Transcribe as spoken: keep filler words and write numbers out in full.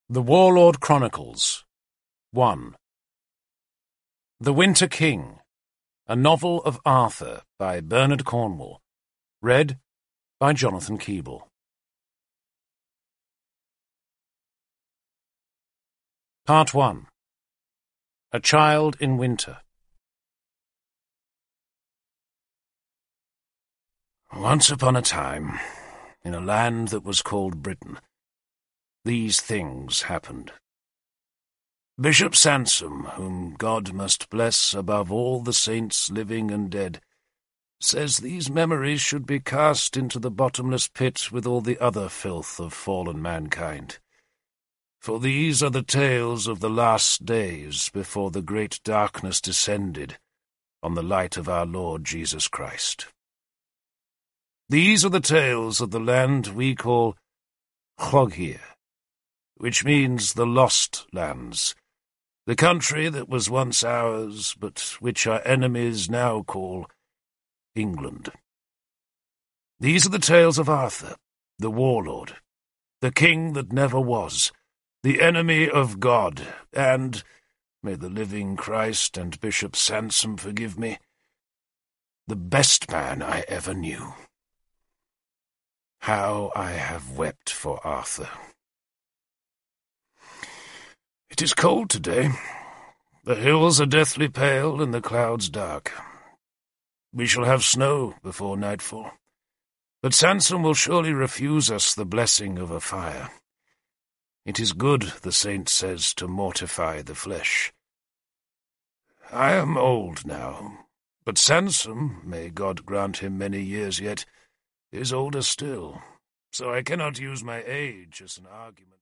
The Warlord Chronicles one. The Winter King, a novel of Arthur by Bernard Cornwell, read by Jonathan Keeble. Part one. A Child in Winter. Once upon a time, in a land that was called Britain, these things happened. Bishop Sansom, whom God must bless above all the saints living and dead, says these memories should be cast into the bottomless pit with all the other filth of fallen mankind. For these are the tales of the last days before the great darkness descended on the light of our Lord Jesus Christ. These are the tales of the land we call Llogir, which means the lost lands, the country that was once ours, but which our enemies now call England. These are the tales of Arthur, the warlord, the king that never was, the enemy of God, and, may the living Christ and Bishop Sansom forgive me, the best man I ever knew. How I have wept for Arthur. It is cold today. The hills are deathly pale and the clouds dark. We shall have snow before nightfall, but Sansom will surely refuse us the blessing of a fire. It is good, the saint says, to mortify the flesh. I am old now, but Sansom, may God grant him many years yet, is older still, so I cannot use my age as an argument.